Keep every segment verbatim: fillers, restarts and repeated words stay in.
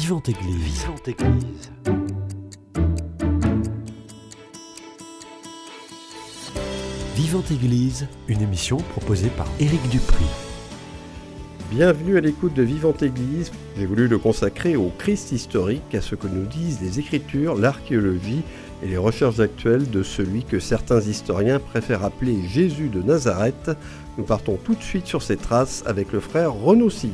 Vivante Église. Vivante Église. Vivante Église, une émission proposée par Éric Dupri. Bienvenue à l'écoute de Vivante Église. J'ai voulu le consacrer au Christ historique, à ce que nous disent les Écritures, l'archéologie et les recherches actuelles de celui que certains historiens préfèrent appeler Jésus de Nazareth. Nous partons tout de suite sur ses traces avec le frère Renaud Silly.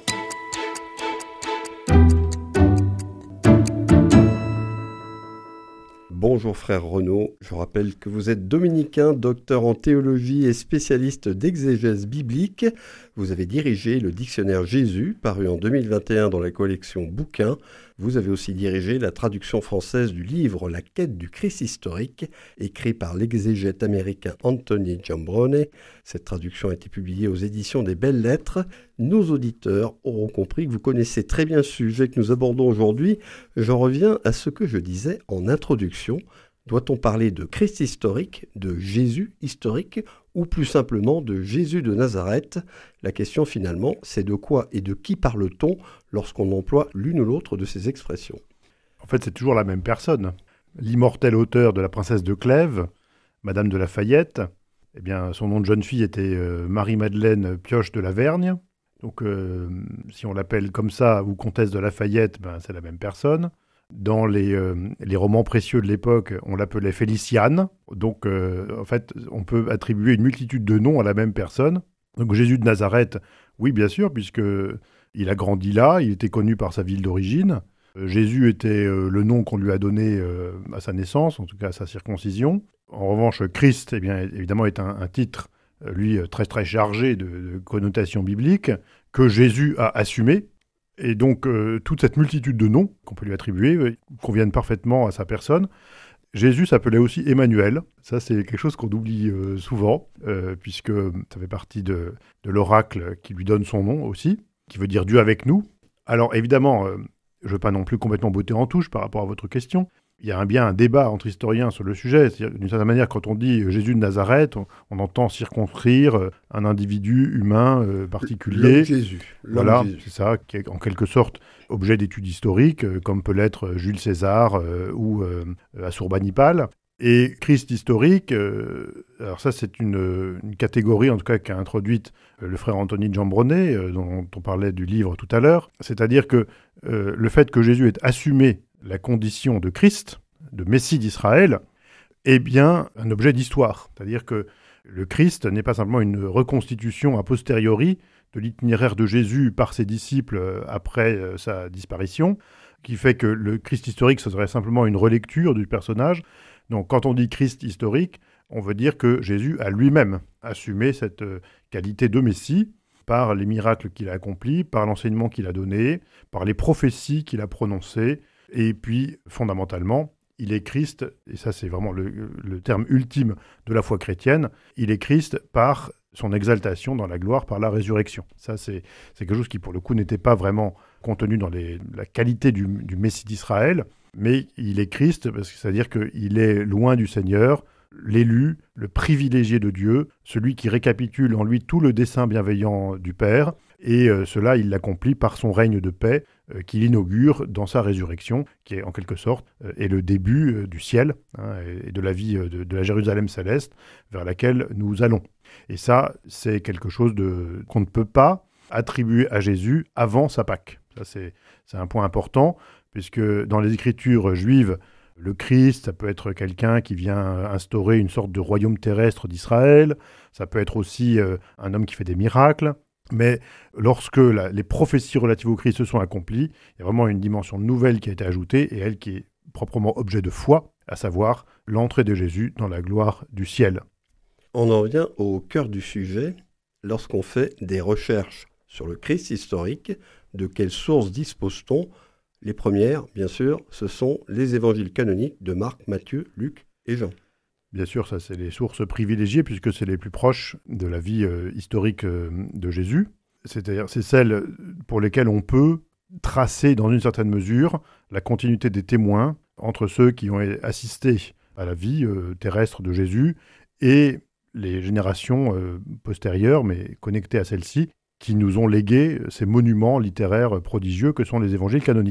Bonjour frère Renaud, je rappelle que vous êtes dominicain, docteur en théologie et spécialiste d'exégèse biblique. Vous avez dirigé le dictionnaire Jésus, paru en deux mille vingt et un dans la collection Bouquins. Vous avez aussi dirigé la traduction française du livre La quête du Christ historique, écrit par l'exégète américain Anthony Giambrone. Cette traduction a été publiée aux éditions des Belles Lettres. Nos auditeurs auront compris que vous connaissez très bien ce sujet que nous abordons aujourd'hui. J'en reviens à ce que je disais en introduction. Doit-on parler de Christ historique, de Jésus historique, ou plus simplement de Jésus de Nazareth? La question finalement, c'est de quoi et de qui parle-t-on lorsqu'on emploie l'une ou l'autre de ces expressions? En fait, c'est toujours la même personne. L'immortel auteur de La Princesse de Clèves, Madame de La Fayette, eh bien, son nom de jeune fille était euh, Marie-Madeleine Pioche de la Vergne. Donc, euh, si on l'appelle comme ça, ou comtesse de La Fayette, ben, c'est la même personne. Dans les, euh, les romans précieux de l'époque, on l'appelait Féliciane. Donc, euh, en fait, on peut attribuer une multitude de noms à la même personne. Donc, Jésus de Nazareth, oui, bien sûr, puisqu'il a grandi là, il était connu par sa ville d'origine. Euh, Jésus était euh, le nom qu'on lui a donné euh, à sa naissance, en tout cas à sa circoncision. En revanche, Christ, eh bien, évidemment, est un, un titre, euh, lui, très, très chargé de, de connotations bibliques, que Jésus a assumé. Et donc, euh, toute cette multitude de noms qu'on peut lui attribuer euh, conviennent parfaitement à sa personne. Jésus s'appelait aussi Emmanuel. Ça, c'est quelque chose qu'on oublie euh, souvent, euh, puisque ça fait partie de, de l'oracle qui lui donne son nom aussi, qui veut dire Dieu avec nous. Alors, évidemment, euh, je ne veux pas non plus complètement botter en touche par rapport à votre question. Il y a un, bien un débat entre historiens sur le sujet. C'est-à-dire, d'une certaine manière, quand on dit Jésus de Nazareth, on, on entend circonscrire un individu humain euh, particulier. L'homme Jésus. L'homme Voilà, Jésus. C'est ça, qui est en quelque sorte objet d'études historiques, euh, comme peut l'être Jules César euh, ou euh, Assurbanipal. Et Christ historique, euh, alors ça c'est une, une catégorie en tout cas qu'a introduite euh, le frère Anthony Giambrone, euh, dont on parlait du livre tout à l'heure. C'est-à-dire que euh, le fait que Jésus ait assumé la condition de Christ, de Messie d'Israël, est bien un objet d'histoire. C'est-à-dire que le Christ n'est pas simplement une reconstitution a posteriori de l'itinéraire de Jésus par ses disciples après euh, sa disparition, qui fait que le Christ historique, ce serait simplement une relecture du personnage. Donc quand on dit Christ historique, on veut dire que Jésus a lui-même assumé cette euh, qualité de Messie par les miracles qu'il a accomplis, par l'enseignement qu'il a donné, par les prophéties qu'il a prononcées, et puis fondamentalement, il est Christ, et ça c'est vraiment le, le terme ultime de la foi chrétienne, il est Christ par son exaltation dans la gloire, par la résurrection. Ça c'est, c'est quelque chose qui pour le coup n'était pas vraiment contenu dans les, la qualité du, du Messie d'Israël, mais il est Christ, parce que c'est-à-dire qu'il est loin du Seigneur, l'élu, le privilégié de Dieu, celui qui récapitule en lui tout le dessein bienveillant du Père, et euh, cela il l'accomplit par son règne de paix euh, qu'il inaugure dans sa résurrection, qui est en quelque sorte euh, est le début euh, du ciel hein, et de la vie euh, de, de la Jérusalem céleste vers laquelle nous allons. Et ça, c'est quelque chose de, qu'on ne peut pas attribuer à Jésus avant sa Pâque. Ça, c'est, c'est un point important, puisque dans les Écritures juives, le Christ, ça peut être quelqu'un qui vient instaurer une sorte de royaume terrestre d'Israël, ça peut être aussi euh, un homme qui fait des miracles, mais lorsque la, les prophéties relatives au Christ se sont accomplies, il y a vraiment une dimension nouvelle qui a été ajoutée, et elle qui est proprement objet de foi, à savoir l'entrée de Jésus dans la gloire du ciel. On en vient au cœur du sujet. Lorsqu'on fait des recherches sur le Christ historique, de quelles sources dispose-t-on? Les premières, bien sûr, ce sont les évangiles canoniques de Marc, Matthieu, Luc et Jean. Bien sûr, ça c'est les sources privilégiées puisque c'est les plus proches de la vie euh, historique euh, de Jésus. C'est-à-dire, c'est celles pour lesquelles on peut tracer dans une certaine mesure la continuité des témoins entre ceux qui ont assisté à la vie euh, terrestre de Jésus et les générations euh, postérieures, mais connectées à celle-ci, qui nous ont légué ces monuments littéraires prodigieux que sont les évangiles canoniques.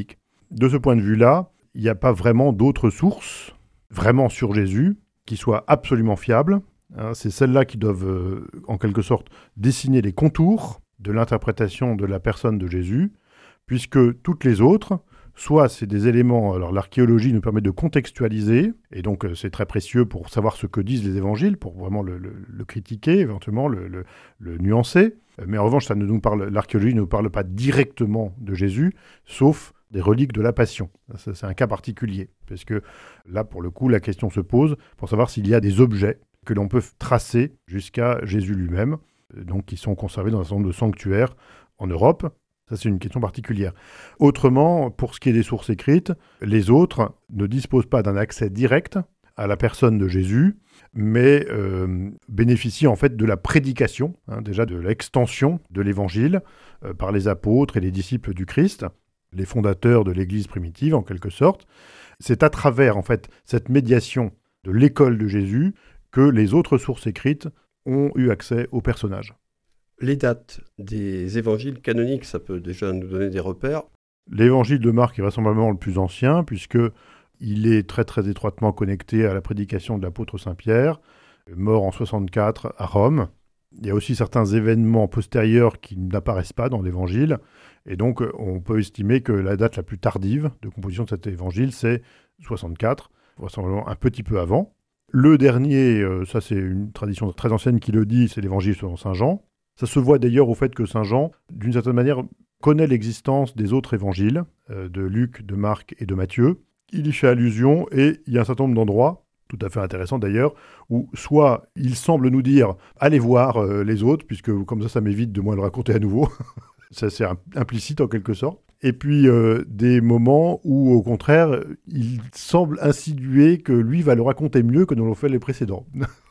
de ce point de vue-là, il n'y a pas vraiment d'autres sources, vraiment sur Jésus, qui soient absolument fiables. Hein, c'est celles-là qui doivent, euh, en quelque sorte, dessiner les contours de l'interprétation de la personne de Jésus, puisque toutes les autres, soit c'est des éléments, alors l'archéologie nous permet de contextualiser, et donc euh, c'est très précieux pour savoir ce que disent les évangiles, pour vraiment le, le, le critiquer, éventuellement le, le, le nuancer. Mais en revanche, ça ne nous parle, l'archéologie ne nous parle pas directement de Jésus, sauf des reliques de la Passion. Ça, c'est un cas particulier, parce que là, pour le coup, la question se pose pour savoir s'il y a des objets que l'on peut tracer jusqu'à Jésus lui-même, donc qui sont conservés dans un certain nombre de sanctuaires en Europe. Ça, c'est une question particulière. Autrement, pour ce qui est des sources écrites, les autres ne disposent pas d'un accès direct à la personne de Jésus, mais euh, bénéficient en fait de la prédication, hein, déjà de l'extension de l'Évangile euh, par les apôtres et les disciples du Christ, les fondateurs de l'Église primitive en quelque sorte. C'est à travers en fait cette médiation de l'école de Jésus que les autres sources écrites ont eu accès au personnage. Les dates des évangiles canoniques, ça peut déjà nous donner des repères. L'évangile de Marc est vraisemblablement le plus ancien, puisqu'il est très très étroitement connecté à la prédication de l'apôtre Saint-Pierre, mort en soixante-quatre à Rome. Il y a aussi certains événements postérieurs qui n'apparaissent pas dans l'évangile, et donc on peut estimer que la date la plus tardive de composition de cet évangile, c'est soixante-quatre, vraisemblablement un petit peu avant. Le dernier, euh, ça c'est une tradition très ancienne qui le dit, c'est l'évangile selon saint Jean. Ça se voit d'ailleurs au fait que saint Jean, d'une certaine manière, connaît l'existence des autres évangiles, euh, de Luc, de Marc et de Matthieu. Il y fait allusion et il y a un certain nombre d'endroits, tout à fait intéressants d'ailleurs, où soit il semble nous dire « allez voir euh, les autres », puisque comme ça, ça m'évite de moi le raconter à nouveau. Ça c'est implicite en quelque sorte. Et puis euh, des moments où au contraire, il semble insinuer que lui va le raconter mieux que nous l'ont fait les précédents.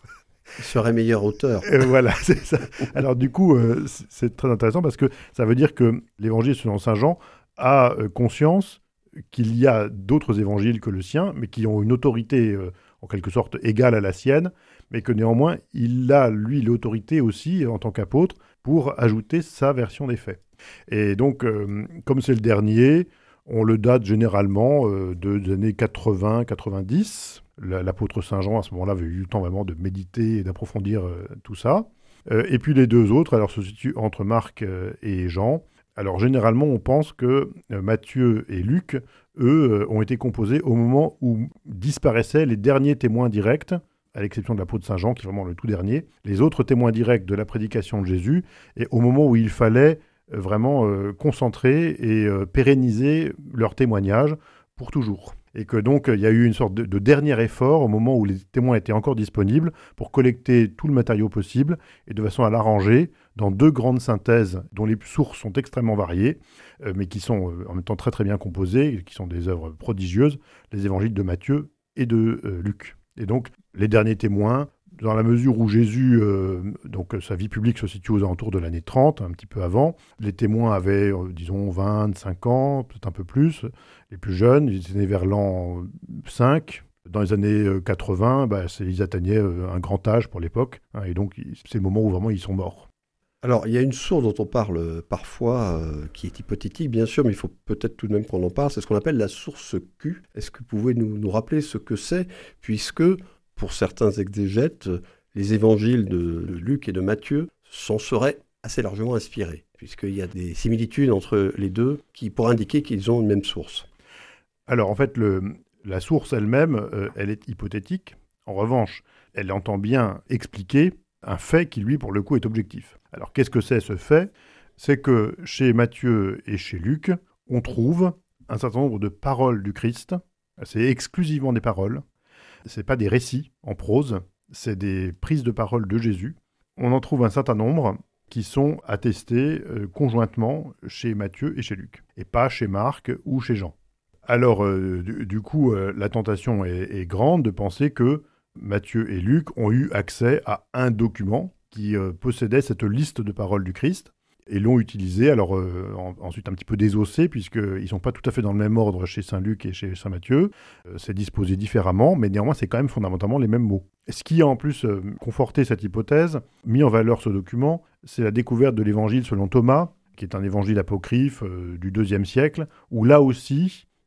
Il serait meilleur auteur. Euh, voilà, c'est ça. Alors du coup, euh, c'est, c'est très intéressant parce que ça veut dire que l'évangile selon saint Jean a euh, conscience qu'il y a d'autres évangiles que le sien, mais qui ont une autorité euh, en quelque sorte égale à la sienne, mais que néanmoins, il a, lui, l'autorité aussi, en tant qu'apôtre, pour ajouter sa version des faits. Et donc, euh, comme c'est le dernier, on le date généralement euh, de, des années quatre-vingts quatre-vingt-dix. L'apôtre saint Jean, à ce moment-là, avait eu le temps vraiment de méditer et d'approfondir euh, tout ça. Euh, et puis les deux autres, alors se situent entre Marc euh, et Jean. Alors généralement, on pense que euh, Matthieu et Luc, eux, euh, ont été composés au moment où disparaissaient les derniers témoins directs, à l'exception de l'apôtre saint Jean, qui est vraiment le tout dernier, les autres témoins directs de la prédication de Jésus, et au moment où il fallait euh, vraiment euh, concentrer et euh, pérenniser leur témoignage pour toujours. Et que donc il y a eu une sorte de, de dernier effort au moment où les témoins étaient encore disponibles pour collecter tout le matériau possible et de façon à l'arranger dans deux grandes synthèses dont les sources sont extrêmement variées, euh, mais qui sont euh, en même temps très très bien composées, qui sont des œuvres prodigieuses, les évangiles de Matthieu et de euh, Luc. Et donc les derniers témoins, dans la mesure où Jésus, euh, donc sa vie publique se situe aux alentours de l'année trente, un petit peu avant, les témoins avaient, euh, disons, vingt-cinq ans, peut-être un peu plus. Les plus jeunes, ils étaient nés vers l'an cinq. Dans les années quatre-vingts, bah, ils atteignaient euh, un grand âge pour l'époque, hein, et donc c'est le moment où vraiment ils sont morts. Alors, il y a une source dont on parle parfois, euh, qui est hypothétique, bien sûr, mais il faut peut-être tout de même qu'on en parle, c'est ce qu'on appelle la source Q. Est-ce que vous pouvez nous, nous rappeler ce que c'est, puisque pour certains exégètes, les évangiles de Luc et de Matthieu s'en seraient assez largement inspirés, puisqu'il y a des similitudes entre les deux qui pourraient indiquer qu'ils ont une même source. Alors en fait, le, la source elle-même, euh, elle est hypothétique. En revanche, elle entend bien expliquer un fait qui, lui, pour le coup, est objectif. Alors qu'est-ce que c'est ce fait ? C'est que chez Matthieu et chez Luc, on trouve un certain nombre de paroles du Christ. C'est exclusivement des paroles. Ce n'est pas des récits en prose, c'est des prises de parole de Jésus. On en trouve un certain nombre qui sont attestés euh, conjointement chez Matthieu et chez Luc, et pas chez Marc ou chez Jean. Alors, euh, du, du coup, euh, la tentation est, est grande de penser que Matthieu et Luc ont eu accès à un document qui euh, possédait cette liste de paroles du Christ, et l'ont utilisé, alors euh, en, ensuite un petit peu désossé, puisqu'ils ne sont pas tout à fait dans le même ordre chez saint Luc et chez saint Matthieu. Euh, c'est disposé différemment, mais néanmoins, c'est quand même fondamentalement les mêmes mots. Ce qui a en plus euh, conforté cette hypothèse, mis en valeur ce document, c'est la découverte de l'évangile selon Thomas, qui est un évangile apocryphe euh, du deuxième siècle, où là aussi,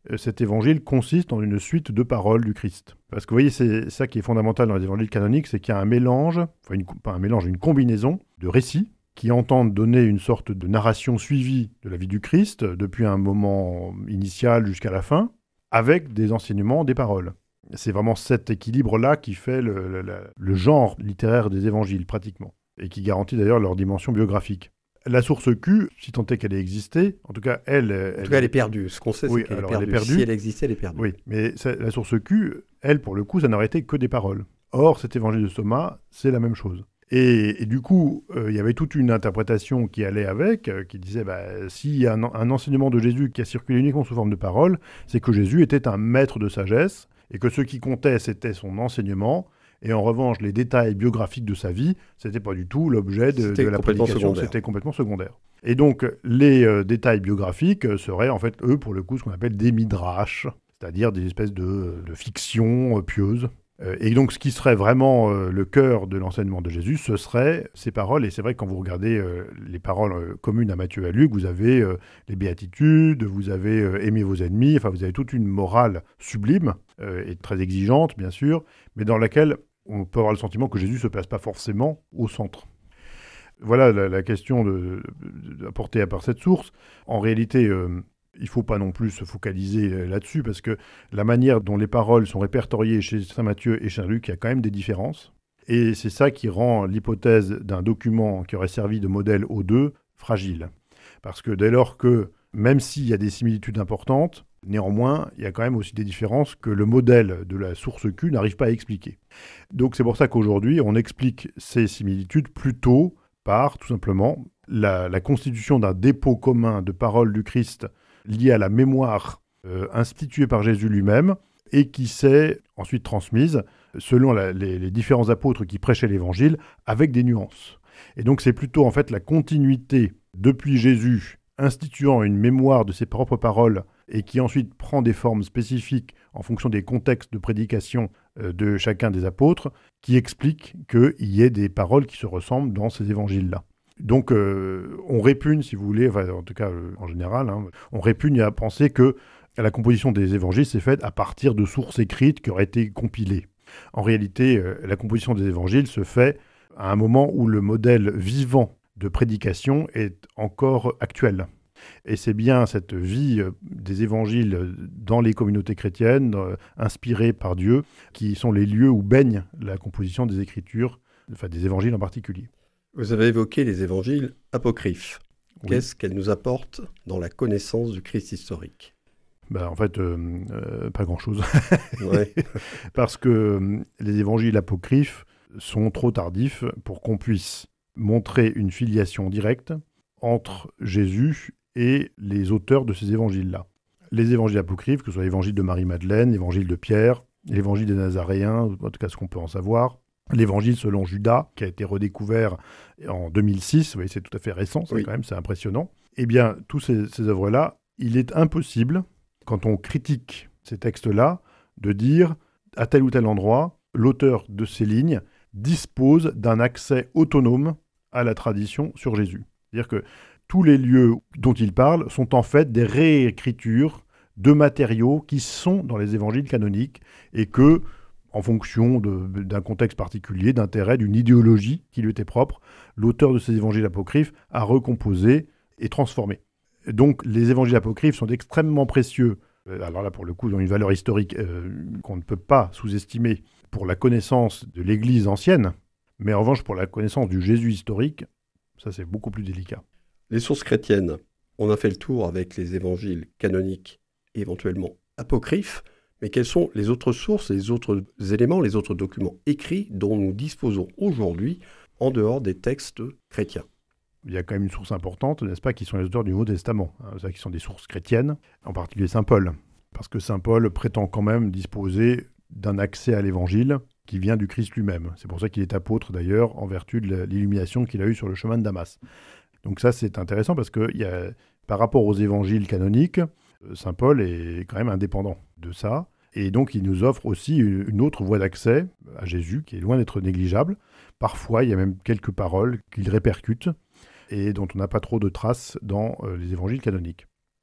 cet évangile consiste en une suite de paroles du Christ. Parce que vous voyez, c'est ça qui est fondamental dans les évangiles canoniques, c'est qu'il y a un mélange, enfin une, pas un mélange, une combinaison de récits qui entendent donner une sorte de narration suivie de la vie du Christ, depuis un moment initial jusqu'à la fin, avec des enseignements, des paroles. C'est vraiment cet équilibre-là qui fait le, le, le genre littéraire des évangiles, pratiquement, et qui garantit d'ailleurs leur dimension biographique. La source Q, si tant est qu'elle ait existé, en tout cas, elle... En tout cas, elle est perdue. Ce qu'on sait, oui, c'est qu'elle alors, est, perdue. elle est perdue. Si elle existait, elle est perdue. Oui, mais la source Q, elle, pour le coup, ça n'aurait été que des paroles. Or, cet évangile de Thomas, c'est la même chose. Et, et du coup, euh, il y avait toute une interprétation qui allait avec, euh, qui disait, bah, s'il y a un, un enseignement de Jésus qui a circulé uniquement sous forme de paroles, c'est que Jésus était un maître de sagesse, et que ce qui comptait, c'était son enseignement, et en revanche, les détails biographiques de sa vie, c'était pas du tout l'objet de, de la prédication, secondaire. C'était complètement secondaire. Et donc, les euh, détails biographiques euh, seraient, en fait, eux, pour le coup, ce qu'on appelle des midrash, c'est-à-dire des espèces de, de fictions euh, pieuses. Euh, et donc, ce qui serait vraiment euh, le cœur de l'enseignement de Jésus, ce serait ces paroles. Et c'est vrai que quand vous regardez euh, les paroles euh, communes à Matthieu et à Luc, vous avez euh, les béatitudes, vous avez euh, aimez vos ennemis, enfin, vous avez toute une morale sublime euh, et très exigeante, bien sûr, mais dans laquelle on peut avoir le sentiment que Jésus ne se place pas forcément au centre. Voilà la, la question de, de, de, apportée par cette source. En réalité, euh, il ne faut pas non plus se focaliser là-dessus, parce que la manière dont les paroles sont répertoriées chez saint Matthieu et chez saint Luc, il y a quand même des différences. Et c'est ça qui rend l'hypothèse d'un document qui aurait servi de modèle aux deux fragile. Parce que dès lors que, même s'il y a des similitudes importantes, néanmoins, il y a quand même aussi des différences que le modèle de la source Q n'arrive pas à expliquer. Donc c'est pour ça qu'aujourd'hui, on explique ces similitudes plutôt par, tout simplement, la, la constitution d'un dépôt commun de paroles du Christ liées à la mémoire euh, instituée par Jésus lui-même et qui s'est ensuite transmise selon la, les, les différents apôtres qui prêchaient l'Évangile avec des nuances. Et donc c'est plutôt en fait la continuité depuis Jésus instituant une mémoire de ses propres paroles et qui ensuite prend des formes spécifiques en fonction des contextes de prédication euh, de chacun des apôtres, qui explique qu'il y ait des paroles qui se ressemblent dans ces évangiles-là. Donc euh, on répugne, si vous voulez, enfin, en tout cas euh, en général, hein, on répugne à penser que la composition des évangiles s'est faite à partir de sources écrites qui auraient été compilées. En réalité, euh, la composition des évangiles se fait à un moment où le modèle vivant de prédication est encore actuel. Et c'est bien cette vie des évangiles dans les communautés chrétiennes, euh, inspirées par Dieu, qui sont les lieux où baigne la composition des Écritures, enfin des évangiles en particulier. Vous avez évoqué les évangiles apocryphes. Oui. Qu'est-ce qu'elles nous apportent dans la connaissance du Christ historique ? Ben, en fait, euh, euh, pas grand-chose. Ouais. Parce que euh, les évangiles apocryphes sont trop tardifs pour qu'on puisse montrer une filiation directe entre Jésus et les auteurs de ces évangiles-là. Les évangiles apocryphes, que ce soit l'évangile de Marie-Madeleine, l'évangile de Pierre, l'évangile des Nazaréens, en tout cas ce qu'on peut en savoir, l'évangile selon Judas, qui a été redécouvert en deux mille six, vous voyez, c'est tout à fait récent, ça, oui. Quand même, c'est impressionnant. Eh bien, tous ces, ces œuvres-là, il est impossible, quand on critique ces textes-là, de dire, à tel ou tel endroit, l'auteur de ces lignes dispose d'un accès autonome à la tradition sur Jésus. C'est-à-dire que tous les lieux dont il parle sont en fait des réécritures de matériaux qui sont dans les évangiles canoniques et que, en fonction de, d'un contexte particulier, d'intérêt, d'une idéologie qui lui était propre, l'auteur de ces évangiles apocryphes a recomposé et transformé. Donc les évangiles apocryphes sont extrêmement précieux. Alors là, pour le coup, ils ont une valeur historique euh, qu'on ne peut pas sous-estimer pour la connaissance de l'Église ancienne, mais en revanche, pour la connaissance du Jésus historique, ça c'est beaucoup plus délicat. Les sources chrétiennes, on a fait le tour avec les évangiles canoniques et éventuellement apocryphes, mais quelles sont les autres sources, les autres éléments, les autres documents écrits dont nous disposons aujourd'hui en dehors des textes chrétiens ? Il y a quand même une source importante, n'est-ce pas, qui sont les auteurs du Nouveau Testament, hein, ça, qui sont des sources chrétiennes, en particulier saint Paul, parce que saint Paul prétend quand même disposer d'un accès à l'évangile qui vient du Christ lui-même. C'est pour ça qu'il est apôtre d'ailleurs, en vertu de l'illumination qu'il a eue sur le chemin de Damas. Donc ça, c'est intéressant parce que y a, par rapport aux évangiles canoniques, saint Paul est quand même indépendant de ça. Et donc, il nous offre aussi une autre voie d'accès à Jésus qui est loin d'être négligeable. Parfois, il y a même quelques paroles qu'il répercute et dont on n'a pas trop de traces dans euh, les évangiles canoniques.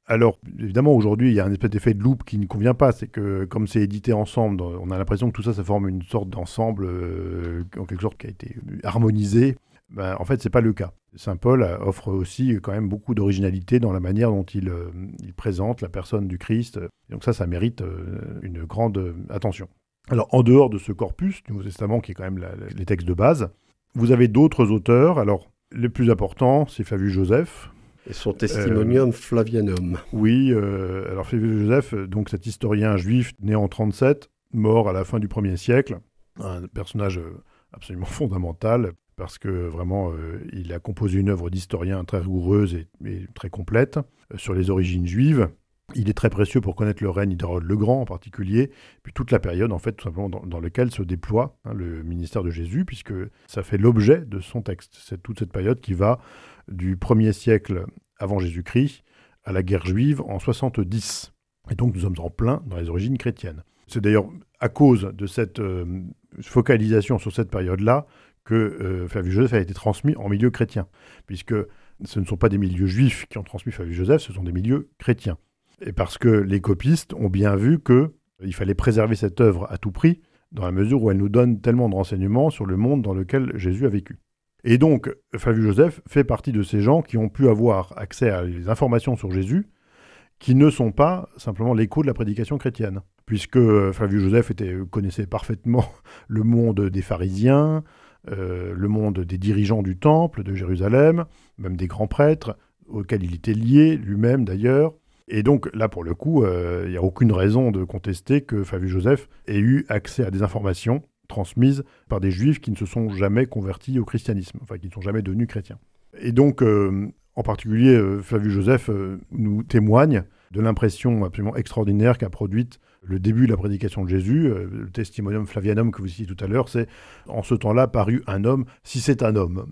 Alors, évidemment, aujourd'hui, il y a un espèce d'effet de loupe qui ne convient pas. C'est que, comme c'est édité ensemble, on a l'impression que tout ça, ça forme une sorte d'ensemble, euh, en quelque sorte, qui a été harmonisé. Ben, en fait, ce n'est pas le cas. Saint Paul offre aussi quand même beaucoup d'originalité dans la manière dont il, euh, il présente la personne du Christ. Et donc ça, ça mérite euh, une grande euh, attention. Alors, en dehors de ce corpus du Nouveau Testament, qui est quand même la, la, les textes de base, vous avez d'autres auteurs. Alors, les plus importants, c'est Flavius Joseph. Et son Testimonium euh, Flavianum. Oui, euh, alors Flavius Joseph, donc cet historien juif né en trente-sept, mort à la fin du premier siècle, un personnage absolument fondamental, parce que vraiment, euh, il a composé une œuvre d'historien très rigoureuse et, et très complète euh, sur les origines juives. Il est très précieux pour connaître le règne d'Hérode le Grand en particulier, puis toute la période en fait tout simplement dans, dans laquelle se déploie hein, le ministère de Jésus, puisque ça fait l'objet de son texte. C'est toute cette période qui va du premier siècle avant Jésus-Christ à la guerre juive en soixante-dix. Et donc nous sommes en plein dans les origines chrétiennes. C'est d'ailleurs à cause de cette euh, focalisation sur cette période-là que euh, Flavius Joseph a été transmis en milieu chrétien, puisque ce ne sont pas des milieux juifs qui ont transmis Flavius Joseph, ce sont des milieux chrétiens. Et parce que les copistes ont bien vu qu'il fallait préserver cette œuvre à tout prix, dans la mesure où elle nous donne tellement de renseignements sur le monde dans lequel Jésus a vécu. Et donc, Flavius Joseph fait partie de ces gens qui ont pu avoir accès à des informations sur Jésus qui ne sont pas simplement l'écho de la prédication chrétienne. Puisque Flavius Joseph était, connaissait parfaitement le monde des pharisiens, euh, le monde des dirigeants du temple de Jérusalem, même des grands prêtres, auxquels il était lié lui-même d'ailleurs. Et donc là, pour le coup, il euh, n'y a aucune raison de contester que Flavius Joseph ait eu accès à des informations transmises par des juifs qui ne se sont jamais convertis au christianisme, enfin qui ne sont jamais devenus chrétiens. Et donc, euh, en particulier, euh, Flavius Joseph euh, nous témoigne de l'impression absolument extraordinaire qu'a produite le début de la prédication de Jésus. Euh, le Testimonium Flavianum que vous citiez tout à l'heure, c'est en ce temps-là paru un homme, si c'est un homme.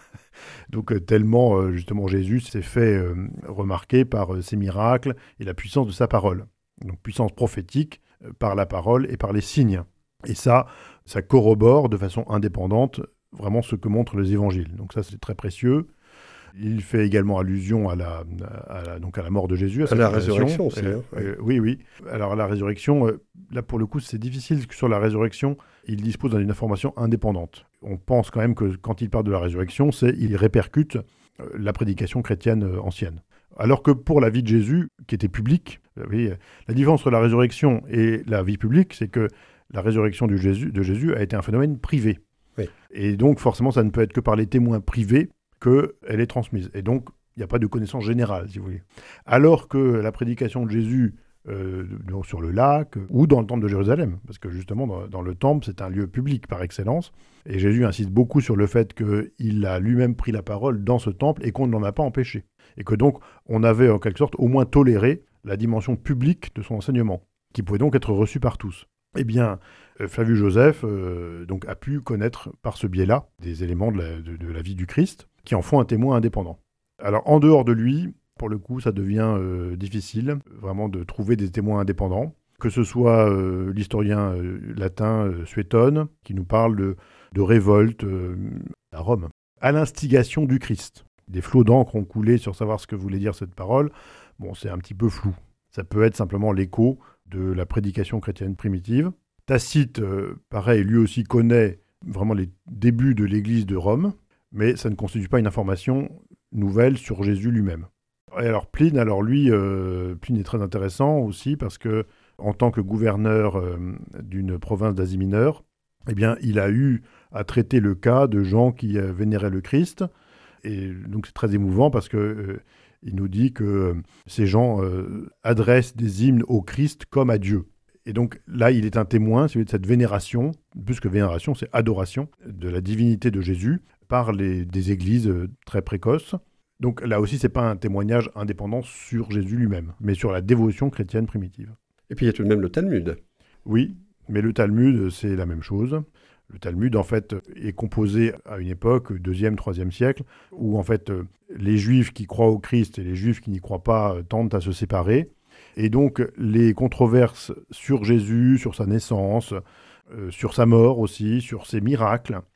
Donc euh, tellement, euh, justement, Jésus s'est fait euh, remarquer par euh, ses miracles et la puissance de sa parole. Donc puissance prophétique euh, par la parole et par les signes. Et ça, ça corrobore de façon indépendante vraiment ce que montrent les évangiles. Donc ça, c'est très précieux. Il fait également allusion à la, à la, donc à la mort de Jésus. À, à la résurrection aussi. Euh, hein. euh, oui, oui. Alors à la résurrection, euh, là pour le coup, c'est difficile parce que sur la résurrection, il dispose d'une information indépendante. On pense quand même que quand il parle de la résurrection, c'est il répercute euh, la prédication chrétienne euh, ancienne. Alors que pour la vie de Jésus, qui était publique, vous voyez, la différence entre la résurrection et la vie publique, c'est que la résurrection de Jésus, de Jésus a été un phénomène privé. Oui. Et donc forcément, ça ne peut être que par les témoins privés qu'elle est transmise. Et donc, il n'y a pas de connaissance générale, si vous voulez. Alors que la prédication de Jésus euh, donc sur le lac ou dans le temple de Jérusalem, parce que justement, dans, dans le temple, c'est un lieu public par excellence, et Jésus insiste beaucoup sur le fait qu'il a lui-même pris la parole dans ce temple et qu'on ne l'en a pas empêché. Et que donc, on avait en quelque sorte au moins toléré la dimension publique de son enseignement, qui pouvait donc être reçu par tous. Eh bien, Flavius Joseph euh, donc, a pu connaître par ce biais-là des éléments de la, de, de la vie du Christ qui en font un témoin indépendant. Alors, en dehors de lui, pour le coup, ça devient euh, difficile vraiment de trouver des témoins indépendants, que ce soit euh, l'historien euh, latin euh, Suétone, qui nous parle de, de révolte euh, à Rome, à l'instigation du Christ. Des flots d'encre ont coulé sur savoir ce que voulait dire cette parole. Bon, c'est un petit peu flou. Ça peut être simplement l'écho de la prédication chrétienne primitive. Tacite, euh, pareil, lui aussi connaît vraiment les débuts de l'église de Rome, mais ça ne constitue pas une information nouvelle sur Jésus lui-même. Et alors Pline, alors lui, euh, Pline est très intéressant aussi parce que en tant que gouverneur euh, d'une province d'Asie mineure, eh bien, il a eu à traiter le cas de gens qui euh, vénéraient le Christ. Et donc c'est très émouvant parce que euh, il nous dit que euh, ces gens euh, adressent des hymnes au Christ comme à Dieu. Et donc là, il est un témoin celui de cette vénération, plus que vénération, c'est adoration de la divinité de Jésus par les, des églises euh, très précoces. Donc là aussi, ce n'est pas un témoignage indépendant sur Jésus lui-même, mais sur la dévotion chrétienne primitive. Et puis il y a tout de même le Talmud. Oui, mais le Talmud, c'est la même chose. Le Talmud, en fait, est composé à une époque, deuxième, troisième siècle, où, en fait, les Juifs qui croient au Christ et les Juifs qui n'y croient pas tendent à se séparer. Et donc, les controverses sur Jésus, sur sa naissance, euh, sur sa mort aussi, sur ses miracles,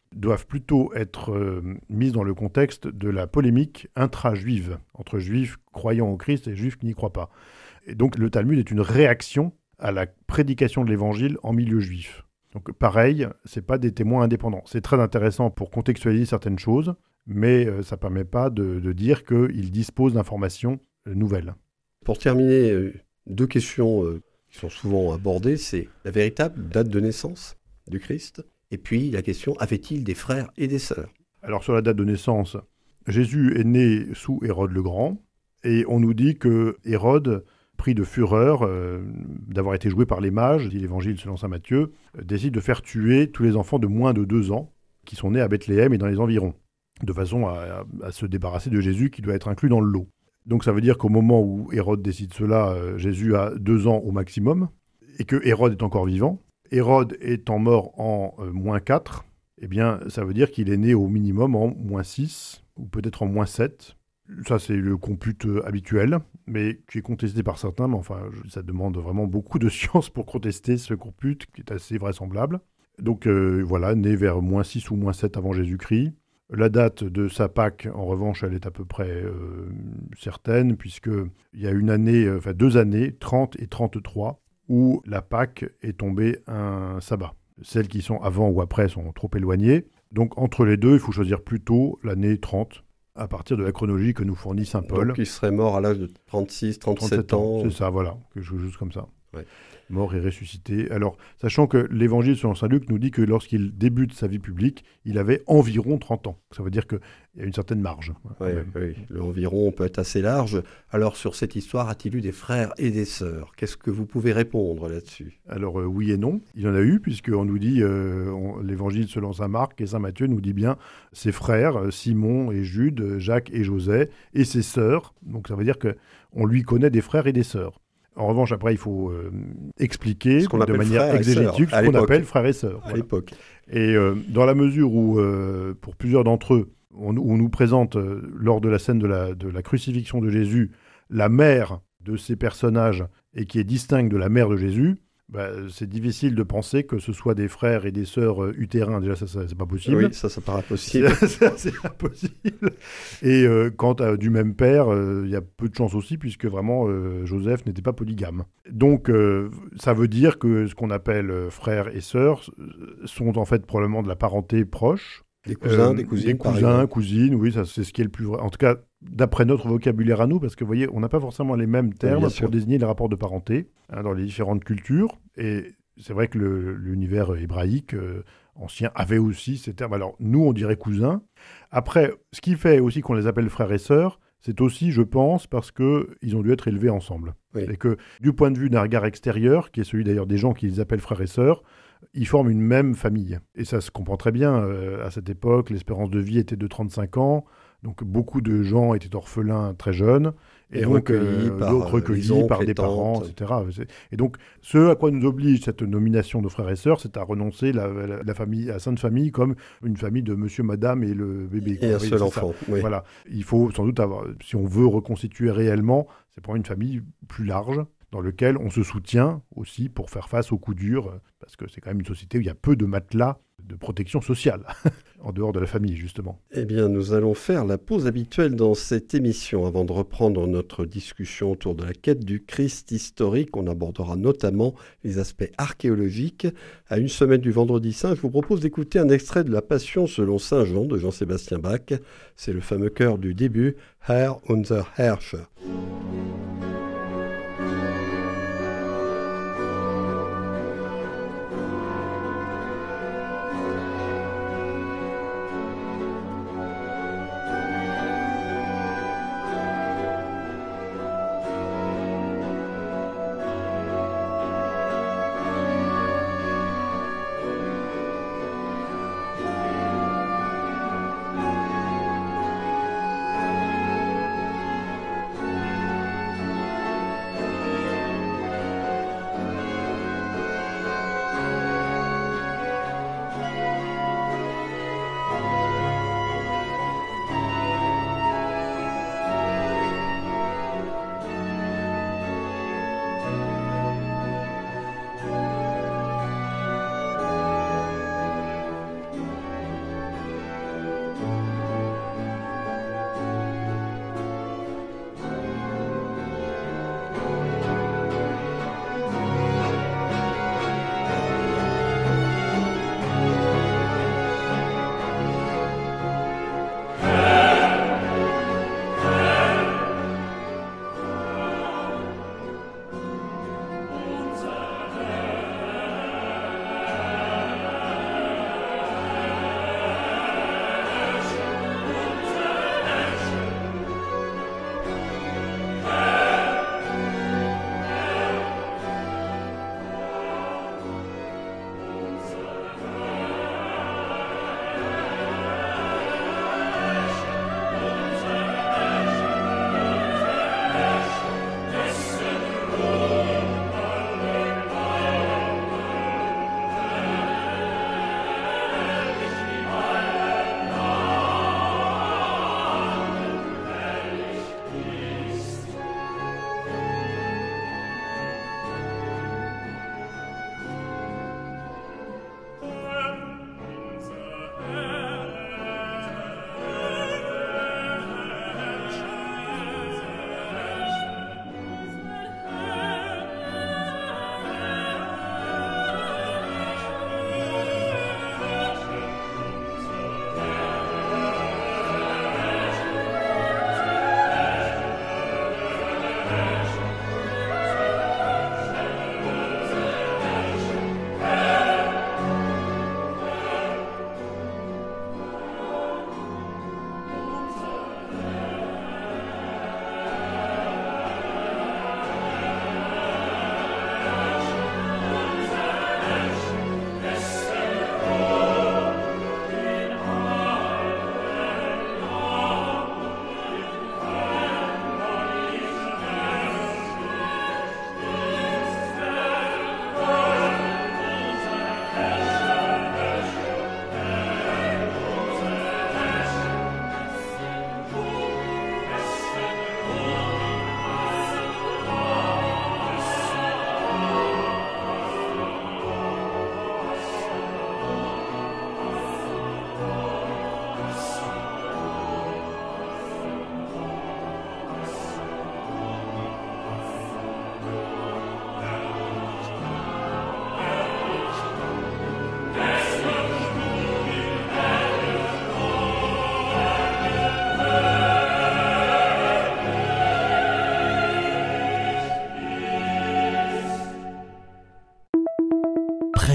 doivent plutôt être euh, mises dans le contexte de la polémique intra-juive, entre juifs croyant au Christ et juifs qui n'y croient pas. Et donc le Talmud est une réaction à la prédication de l'évangile en milieu juif. Donc pareil, ce n'est pas des témoins indépendants. C'est très intéressant pour contextualiser certaines choses, mais euh, ça ne permet pas de, de dire qu'ils disposent d'informations euh, nouvelles. Pour terminer, euh, deux questions euh, qui sont souvent abordées, c'est la véritable date de naissance du Christ, et puis la question, avait-il des frères et des sœurs? Alors sur la date de naissance, Jésus est né sous Hérode le Grand, et on nous dit que Hérode, pris de fureur euh, d'avoir été joué par les mages, dit l'Évangile selon saint Matthieu, euh, décide de faire tuer tous les enfants de moins de deux ans qui sont nés à Bethléem et dans les environs, de façon à, à, à se débarrasser de Jésus qui doit être inclus dans le lot. Donc ça veut dire qu'au moment où Hérode décide cela, euh, Jésus a deux ans au maximum, et que Hérode est encore vivant. Hérode étant mort en euh, moins quatre, eh bien ça veut dire qu'il est né au minimum en moins six, ou peut-être en moins sept. Ça, c'est le compute euh, habituel, mais qui est contesté par certains, mais enfin, je, ça demande vraiment beaucoup de science pour contester ce compute, qui est assez vraisemblable. Donc euh, voilà, né vers moins six ou moins sept avant Jésus-Christ. La date de sa Pâque, en revanche, elle est à peu près euh, certaine, puisqu'il y a une année, euh, enfin deux années, trente et trente-trois, où la Pâque est tombée un sabbat. Celles qui sont avant ou après sont trop éloignées. Donc entre les deux, il faut choisir plutôt l'année trente, à partir de la chronologie que nous fournit saint Paul. Donc il serait mort à l'âge de trente-six, trente-sept ans. C'est ça, voilà, quelque chose comme ça. Ouais. Mort et ressuscité. Alors, sachant que l'Évangile selon saint Luc nous dit que lorsqu'il débute sa vie publique, il avait environ trente ans. Ça veut dire qu'il y a une certaine marge. Oui, oui, l'environ peut être assez large. Alors, sur cette histoire, a-t-il eu des frères et des sœurs? Qu'est-ce que vous pouvez répondre là-dessus? Alors, euh, oui et non. Il y en a eu, puisqu'on nous dit, euh, on, l'Évangile selon saint Marc et saint Matthieu nous dit bien ses frères, Simon et Jude, Jacques et José, et ses sœurs. Donc, ça veut dire qu'on lui connaît des frères et des sœurs. En revanche, après, il faut euh, expliquer ce de manière exégétique ce qu'on appelle frères et sœurs. À voilà. l'époque. Et euh, dans la mesure où, euh, pour plusieurs d'entre eux, on, on nous présente, euh, lors de la scène de la, de la crucifixion de Jésus, la mère de ces personnages et qui est distincte de la mère de Jésus, bah, c'est difficile de penser que ce soit des frères et des sœurs euh, utérins. Déjà, ça, ça c'est pas possible. Oui, ça, ça paraît possible. C'est, c'est impossible. Et euh, quant à du même père, il euh, y a peu de chance aussi, puisque vraiment, euh, Joseph n'était pas polygame. Donc, euh, ça veut dire que ce qu'on appelle euh, frères et sœurs sont en fait probablement de la parenté proche. Des cousins, euh, des cousines, Des cousins, cousines, oui, ça, c'est ce qui est le plus vrai. En tout cas, d'après notre vocabulaire à nous, parce que vous voyez, on n'a pas forcément les mêmes termes oui, pour sûr. désigner les rapports de parenté hein, dans les différentes cultures. Et c'est vrai que le, l'univers hébraïque euh, ancien avait aussi ces termes. Alors, nous, on dirait cousins. Après, ce qui fait aussi qu'on les appelle frères et sœurs, c'est aussi, je pense, parce qu'ils ont dû être élevés ensemble. Oui. Et que, du point de vue d'un regard extérieur, qui est celui d'ailleurs des gens qui les appellent frères et sœurs, ils forment une même famille. Et ça se comprend très bien. Euh, à cette époque, l'espérance de vie était de trente-cinq ans. Donc, beaucoup de gens étaient orphelins très jeunes. Et, et donc, recueillis, euh, par, recueillis oncles, par des parents, et cetera. Et donc, ce à quoi nous oblige cette nomination de frères et sœurs, c'est à renoncer la, la, la famille, à la sainte famille comme une famille de monsieur, madame et le bébé. Et un seul enfant. Oui. Voilà. Il faut sans doute avoir, si on veut reconstituer réellement, c'est pour une famille plus large, dans lequel on se soutient aussi pour faire face aux coups durs, parce que c'est quand même une société où il y a peu de matelas de protection sociale, en dehors de la famille, justement. Eh bien, nous allons faire la pause habituelle dans cette émission avant de reprendre notre discussion autour de la quête du Christ historique. On abordera notamment les aspects archéologiques. À une semaine du Vendredi Saint, je vous propose d'écouter un extrait de la Passion selon saint Jean de Jean-Sébastien Bach. C'est le fameux chœur du début, Herr unser Herrscher.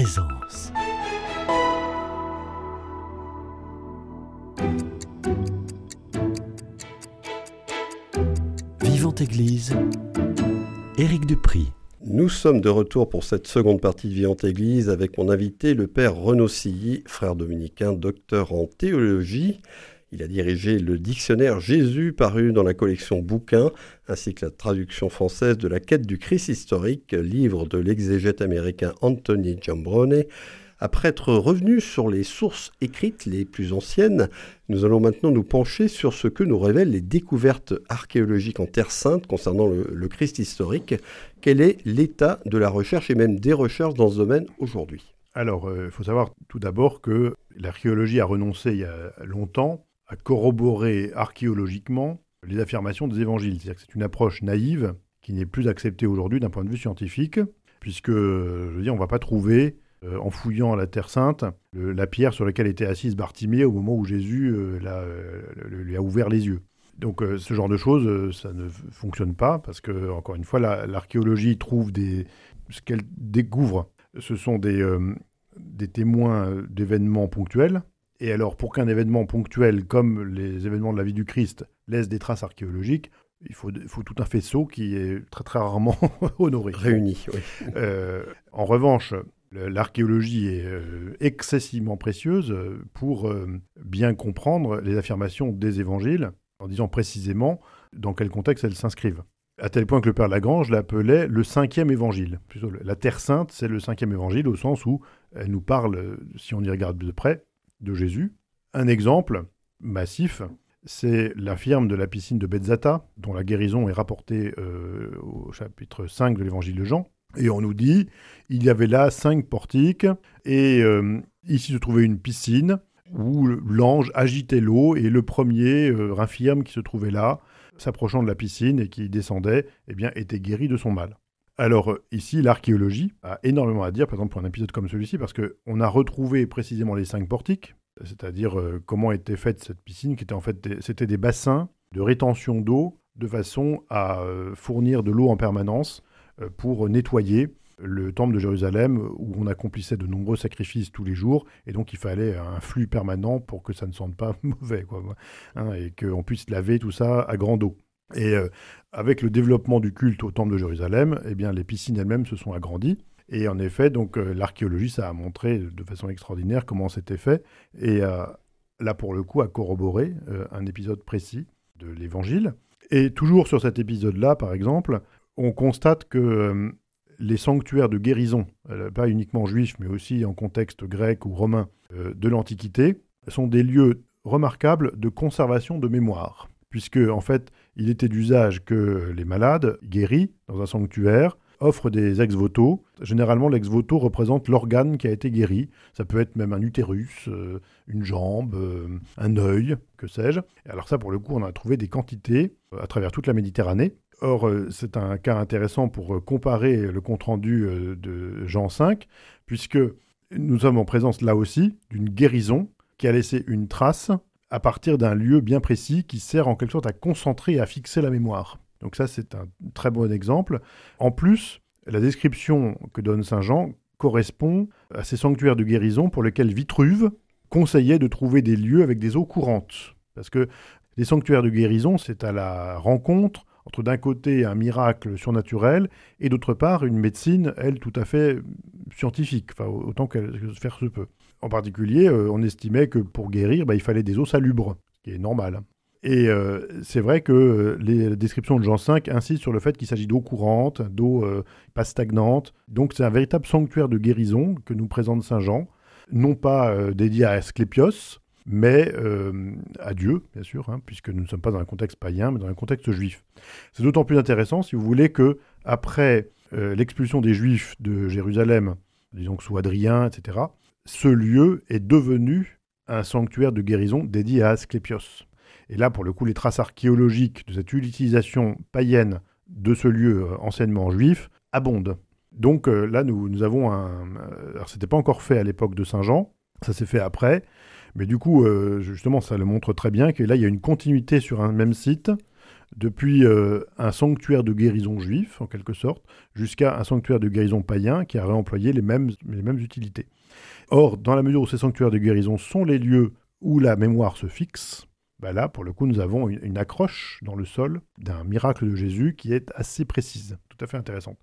présence. Vivante Église, Éric Dupry. Nous sommes de retour pour cette seconde partie de Vivante Église avec mon invité, le père Renaud Silly, frère dominicain, docteur en théologie. Il a dirigé le dictionnaire Jésus paru dans la collection Bouquins, ainsi que la traduction française de La quête du Christ historique, livre de l'exégète américain Anthony Giambrone. Après être revenu sur les sources écrites les plus anciennes, nous allons maintenant nous pencher sur ce que nous révèlent les découvertes archéologiques en Terre Sainte concernant le, le Christ historique. Quel est l'état de la recherche et même des recherches dans ce domaine aujourd'hui ? Alors, il euh, faut savoir tout d'abord que l'archéologie a renoncé il y a longtemps à corroborer archéologiquement les affirmations des évangiles. C'est-à-dire que c'est une approche naïve qui n'est plus acceptée aujourd'hui d'un point de vue scientifique, puisque, je veux dire, on ne va pas trouver, euh, en fouillant la Terre Sainte, le, la pierre sur laquelle était assise Bartimée au moment où Jésus euh, l'a, euh, lui a ouvert les yeux. Donc euh, ce genre de choses, euh, ça ne f- fonctionne pas, parce que, encore une fois, la, l'archéologie trouve des... ce qu'elle découvre, ce sont des, euh, des témoins d'événements ponctuels. Et alors, pour qu'un événement ponctuel, comme les événements de la vie du Christ, laisse des traces archéologiques, il faut, il faut tout un faisceau qui est très très rarement honoré. Réuni, oui. Euh, en revanche, l'archéologie est euh, excessivement précieuse pour euh, bien comprendre les affirmations des évangiles, en disant précisément dans quel contexte elles s'inscrivent. À tel point que le père Lagrange l'appelait le cinquième évangile. Plutôt, la Terre Sainte, c'est le cinquième évangile, au sens où elle nous parle, si on y regarde de près, de Jésus. Un exemple massif, c'est l'infirme de la piscine de Betzata, dont la guérison est rapportée euh, au chapitre cinq de l'évangile de Jean. Et on nous dit, il y avait là cinq portiques, et euh, ici se trouvait une piscine où l'ange agitait l'eau, et le premier euh, infirme qui se trouvait là, s'approchant de la piscine et qui descendait, eh bien, était guéri de son mal. Alors ici, l'archéologie a énormément à dire, par exemple pour un épisode comme celui-ci, parce qu'on a retrouvé précisément les cinq portiques, c'est-à-dire euh, comment était faite cette piscine, qui était en fait des, c'était des bassins de rétention d'eau, de façon à euh, fournir de l'eau en permanence euh, pour nettoyer le temple de Jérusalem, où on accomplissait de nombreux sacrifices tous les jours, et donc il fallait un flux permanent pour que ça ne sente pas mauvais, quoi, hein, et qu'on puisse laver tout ça à grande eau. Et euh, avec le développement du culte au temple de Jérusalem, eh bien, les piscines elles-mêmes se sont agrandies. Et en effet, donc, euh, l'archéologie, ça a montré de façon extraordinaire comment c'était fait. Et euh, là, pour le coup, a corroboré euh, un épisode précis de l'Évangile. Et toujours sur cet épisode-là, par exemple, on constate que euh, les sanctuaires de guérison, euh, pas uniquement juifs, mais aussi en contexte grec ou romain euh, de l'Antiquité, sont des lieux remarquables de conservation de mémoire. Puisque, en fait, il était d'usage que les malades, guéris dans un sanctuaire, offrent des ex-voto. Généralement, l'ex-voto représente l'organe qui a été guéri. Ça peut être même un utérus, euh, une jambe, euh, un œil, que sais-je. Alors ça, pour le coup, on a trouvé des quantités euh, à travers toute la Méditerranée. Or, euh, c'est un cas intéressant pour euh, comparer le compte-rendu euh, de Jean cinq, puisque nous sommes en présence, là aussi, d'une guérison qui a laissé une trace à partir d'un lieu bien précis qui sert en quelque sorte à concentrer et à fixer la mémoire. Donc ça, c'est un très bon exemple. En plus, la description que donne saint Jean correspond à ces sanctuaires de guérison pour lesquels Vitruve conseillait de trouver des lieux avec des eaux courantes. Parce que les sanctuaires de guérison, c'est à la rencontre entre d'un côté un miracle surnaturel et d'autre part une médecine, elle, tout à fait scientifique, enfin, autant que faire se peut. En particulier, euh, on estimait que pour guérir, bah, il fallait des eaux salubres, ce qui est normal. Et euh, c'est vrai que euh, les descriptions de Jean cinq insistent sur le fait qu'il s'agit d'eau courante, d'eau euh, pas stagnante. Donc c'est un véritable sanctuaire de guérison que nous présente saint Jean, non pas euh, dédié à Asclépios, mais euh, à Dieu, bien sûr, hein, puisque nous ne sommes pas dans un contexte païen, mais dans un contexte juif. C'est d'autant plus intéressant, si vous voulez, que après euh, l'expulsion des Juifs de Jérusalem, disons que sous Adrien, et cetera, ce lieu est devenu un sanctuaire de guérison dédié à Asclépios. Et là, pour le coup, les traces archéologiques de cette utilisation païenne de ce lieu euh, anciennement juif abondent. Donc euh, là, nous, nous avons un... Euh, alors, c'était pas encore fait à l'époque de saint Jean, ça s'est fait après, mais du coup, euh, justement, ça le montre très bien que là, il y a une continuité sur un même site depuis euh, un sanctuaire de guérison juif, en quelque sorte, jusqu'à un sanctuaire de guérison païen qui a réemployé les mêmes, les mêmes utilités. Or, dans la mesure où ces sanctuaires de guérison sont les lieux où la mémoire se fixe, bah là, pour le coup, nous avons une, une accroche dans le sol d'un miracle de Jésus qui est assez précise, tout à fait intéressante.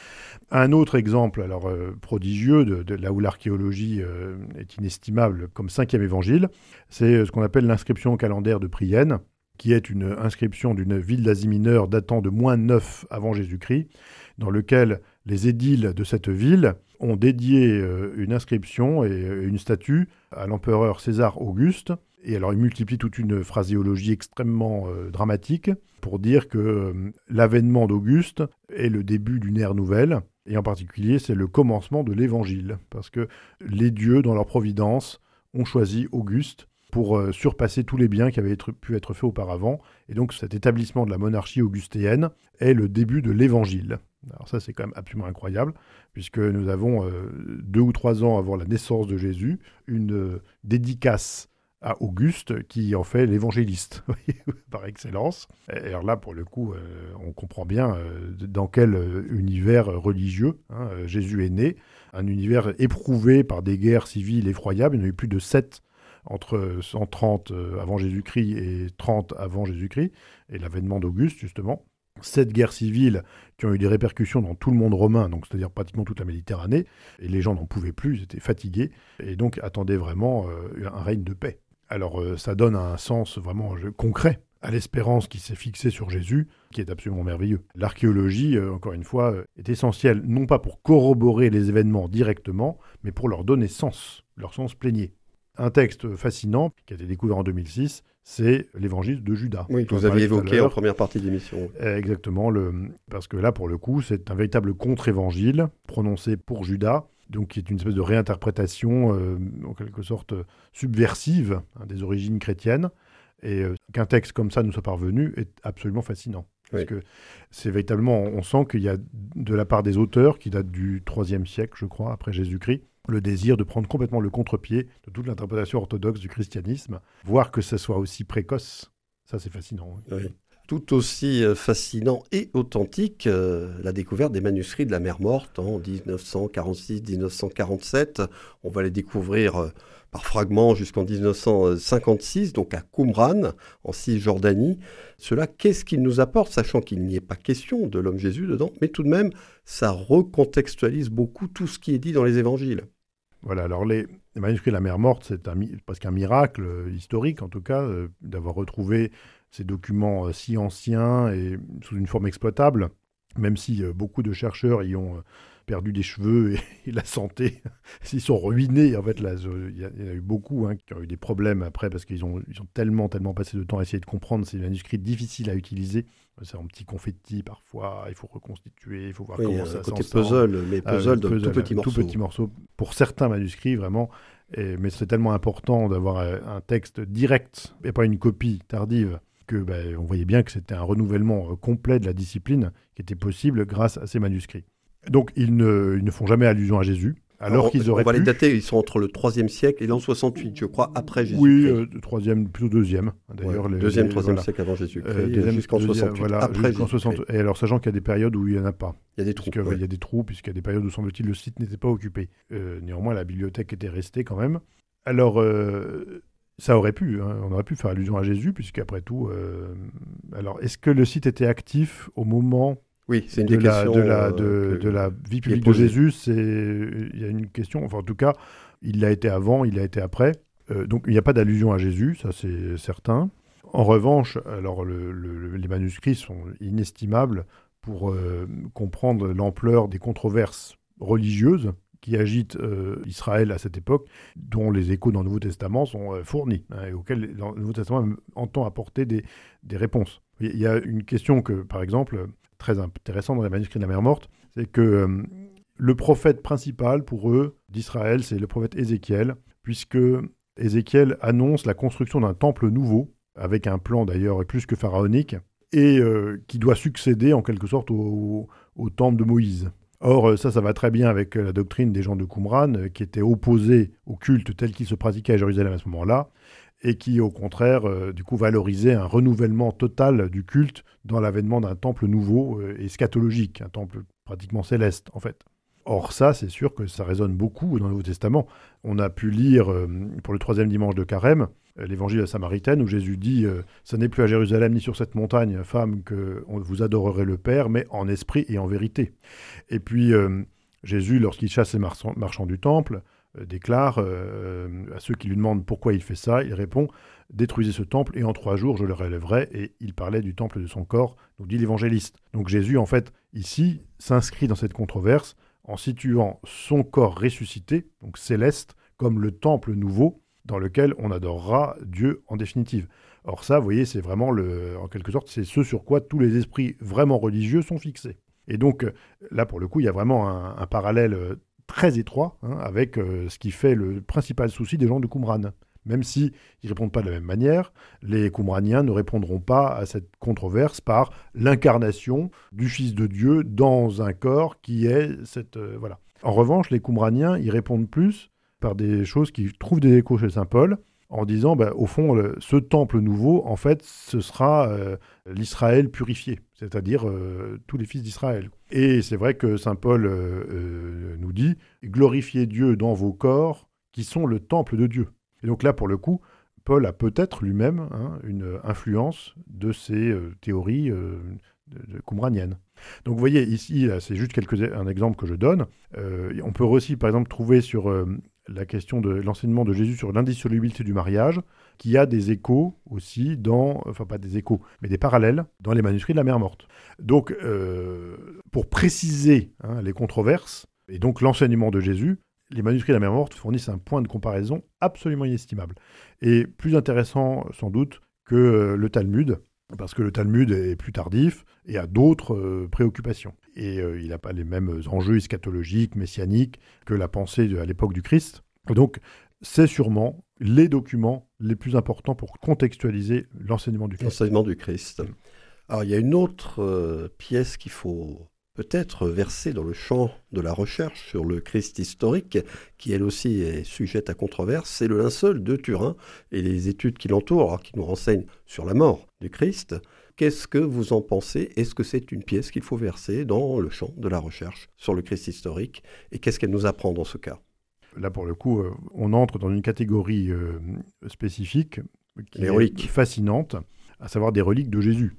Un autre exemple, alors euh, prodigieux, de, de là où l'archéologie euh, est inestimable, comme cinquième évangile, c'est ce qu'on appelle l'inscription calendaire de Prienne, qui est une inscription d'une ville d'Asie mineure datant de moins neuf avant Jésus-Christ, dans lequel les édiles de cette ville ont dédié euh, une inscription et euh, une statue à l'empereur César Auguste. Et alors, il multiplie toute une phraséologie extrêmement euh, dramatique pour dire que euh, l'avènement d'Auguste est le début d'une ère nouvelle, et en particulier, c'est le commencement de l'Évangile, parce que les dieux, dans leur providence, ont choisi Auguste pour euh, surpasser tous les biens qui avaient être, pu être faits auparavant. Et donc, cet établissement de la monarchie augustéenne est le début de l'Évangile. Alors ça, c'est quand même absolument incroyable, puisque nous avons, euh, deux ou trois ans avant la naissance de Jésus, une euh, dédicace à Auguste, qui en fait l'évangéliste, par excellence. Et alors là, pour le coup, euh, on comprend bien euh, dans quel euh, univers religieux hein, euh, Jésus est né, un univers éprouvé par des guerres civiles effroyables. Il y en a eu plus de sept entre cent trente euh, avant Jésus-Christ et trente avant Jésus-Christ, et l'avènement d'Auguste, justement. Sept guerres civiles qui ont eu des répercussions dans tout le monde romain, donc c'est-à-dire pratiquement toute la Méditerranée, et les gens n'en pouvaient plus, ils étaient fatigués, et donc attendaient vraiment euh, un règne de paix. Alors euh, ça donne un sens vraiment euh, concret à l'espérance qui s'est fixée sur Jésus, qui est absolument merveilleux. L'archéologie, euh, encore une fois, euh, est essentielle, non pas pour corroborer les événements directement, mais pour leur donner sens, leur sens plénier. Un texte fascinant, qui a été découvert en deux mille six, c'est l'évangile de Judas. Oui, que vous aviez évoqué en première partie de l'émission. Euh, exactement, le... parce que là, pour le coup, c'est un véritable contre-évangile prononcé pour Judas, donc qui est une espèce de réinterprétation, euh, en quelque sorte subversive, hein, des origines chrétiennes. Et euh, qu'un texte comme ça nous soit parvenu est absolument fascinant. Parce oui. que c'est véritablement, on sent qu'il y a de la part des auteurs, qui datent du troisième siècle, je crois, après Jésus-Christ, le désir de prendre complètement le contre-pied de toute l'interprétation orthodoxe du christianisme, voire que ce soit aussi précoce. Ça, c'est fascinant. Oui. Oui. Tout aussi fascinant et authentique, euh, la découverte des manuscrits de la mer Morte en dix-neuf cent quarante-six dix-neuf cent quarante-sept. On va les découvrir euh, par fragments jusqu'en dix-neuf cent cinquante-six, donc à Qumran, en Cisjordanie. Cela, qu'est-ce qu'il nous apporte, sachant qu'il n'y est pas question de l'homme Jésus dedans, mais tout de même, ça recontextualise beaucoup tout ce qui est dit dans les évangiles. Voilà, alors les, les manuscrits de la mer Morte, c'est un, presque un miracle euh, historique, en tout cas, euh, d'avoir retrouvé ces documents euh, si anciens et sous une forme exploitable, même si euh, beaucoup de chercheurs y ont euh, perdu des cheveux et, et la santé, s'ils sont ruinés. En fait, là, il y, y en a eu beaucoup hein, qui ont eu des problèmes après parce qu'ils ont, ils ont tellement, tellement passé de temps à essayer de comprendre ces manuscrits difficiles à utiliser. C'est un petit confetti parfois, il faut reconstituer, il faut voir oui, comment ça côté s'ensemble. puzzle, mais puzzle euh, de puzzle, tout petits morceaux. Tout petits morceaux. Pour certains manuscrits, vraiment. Et, mais c'est tellement important d'avoir un texte direct et pas une copie tardive que ben, on voyait bien que c'était un renouvellement euh, complet de la discipline qui était possible grâce à ces manuscrits. Donc ils ne, ils ne font jamais allusion à Jésus, alors, alors qu'ils auraient pu... On va les dater, ils sont entre le troisième siècle et l'an soixante-huit, je crois, après Jésus-Christ. Oui, euh, troisième, plutôt deuxième. D'ailleurs, ouais, les, deuxième, les, troisième voilà. siècle avant Jésus-Christ, euh, deuxième, jusqu'en deuxième, soixante-huit, voilà, après jusqu'en soixante. Et alors, sachant qu'il y a des périodes où il n'y en a pas. Il y a des trous. Parce ouais. Il y a des trous, puisqu'il y a des périodes où, semble-t-il, le site n'était pas occupé. Euh, néanmoins, la bibliothèque était restée quand même. Alors... Euh, Ça aurait pu, hein. On aurait pu faire allusion à Jésus, puisqu'après tout... Euh... Alors, est-ce que le site était actif au moment oui, c'est une de, des la, de, la, euh, de, que... de la vie publique de Jésus? C'est... Il y a une question, enfin en tout cas, il l'a été avant, il l'a été après. Euh, donc il n'y a pas d'allusion à Jésus, ça c'est certain. En revanche, alors le, le, les manuscrits sont inestimables pour euh, comprendre l'ampleur des controverses religieuses qui agitent euh, Israël à cette époque, dont les échos dans le Nouveau Testament sont euh, fournis, hein, et auxquels le Nouveau Testament entend apporter des, des réponses. Il y a une question que, par exemple, très intéressante dans les manuscrits de la mer Morte, c'est que euh, le prophète principal pour eux d'Israël, c'est le prophète Ézéchiel, puisque Ézéchiel annonce la construction d'un temple nouveau, avec un plan d'ailleurs plus que pharaonique, et euh, qui doit succéder en quelque sorte au, au, au temple de Moïse. Or, ça, ça va très bien avec la doctrine des gens de Qumran, qui étaient opposés au culte tel qu'il se pratiquait à Jérusalem à ce moment-là, et qui, au contraire, euh, du coup, valorisait un renouvellement total du culte dans l'avènement d'un temple nouveau euh, et scatologique, un temple pratiquement céleste, en fait. Or, ça, c'est sûr que ça résonne beaucoup dans le Nouveau Testament. On a pu lire, euh, pour le troisième dimanche de Carême, euh, l'évangile de la Samaritaine, où Jésus dit euh, « Ce n'est plus à Jérusalem ni sur cette montagne, femme, que on vous adorerez le Père, mais en esprit et en vérité. » Et puis, euh, Jésus, lorsqu'il chasse les marchands, marchands du temple, euh, déclare euh, à ceux qui lui demandent pourquoi il fait ça, il répond « Détruisez ce temple, et en trois jours, je le relèverai. » Et il parlait du temple de son corps, nous dit l'évangéliste. Donc Jésus, en fait, ici, s'inscrit dans cette controverse, en situant son corps ressuscité, donc céleste, comme le temple nouveau dans lequel on adorera Dieu en définitive. Or ça, vous voyez, c'est vraiment, le, en quelque sorte, c'est ce sur quoi tous les esprits vraiment religieux sont fixés. Et donc, là, pour le coup, il y a vraiment un, un parallèle très étroit hein, avec euh, ce qui fait le principal souci des gens de Qumran. Même s'ils ne répondent pas de la même manière, les Qumraniens ne répondront pas à cette controverse par l'incarnation du Fils de Dieu dans un corps qui est cette... Euh, voilà. En revanche, les Qumraniens, ils répondent plus par des choses qui trouvent des échos chez saint Paul, en disant, bah, au fond, le, ce temple nouveau, en fait, ce sera euh, l'Israël purifié, c'est-à-dire euh, tous les fils d'Israël. Et c'est vrai que saint Paul euh, euh, nous dit, glorifiez Dieu dans vos corps, qui sont le temple de Dieu. Et donc là, pour le coup, Paul a peut-être lui-même hein, une influence de ces euh, théories euh, de, de qumraniennes. Donc vous voyez, ici, là, c'est juste quelques, un exemple que je donne. Euh, on peut aussi, par exemple, trouver sur euh, la question de l'enseignement de Jésus sur l'indissolubilité du mariage, qui a des échos aussi dans, enfin pas des échos, mais des parallèles dans les manuscrits de la Mère morte. Donc, euh, pour préciser hein, les controverses, et donc l'enseignement de Jésus, les manuscrits de la Mère morte fournissent un point de comparaison absolument inestimable. Et plus intéressant, sans doute, que euh, le Talmud, parce que le Talmud est plus tardif et a d'autres euh, préoccupations. Et euh, il n'a pas les mêmes enjeux eschatologiques, messianiques, que la pensée de, à l'époque du Christ. Et donc, c'est sûrement les documents les plus importants pour contextualiser l'enseignement du Christ. L'enseignement du Christ. Alors, il y a une autre euh, pièce qu'il faut... peut-être versée dans le champ de la recherche sur le Christ historique, qui elle aussi est sujette à controverse, c'est le linceul de Turin et les études qui l'entourent, alors, qui nous renseignent sur la mort du Christ. Qu'est-ce que vous en pensez? Est-ce que c'est une pièce qu'il faut verser dans le champ de la recherche sur le Christ historique? Et qu'est-ce qu'elle nous apprend dans ce cas? Là, pour le coup, euh, on entre dans une catégorie euh, spécifique qui les est reliques. fascinante, à savoir des reliques de Jésus.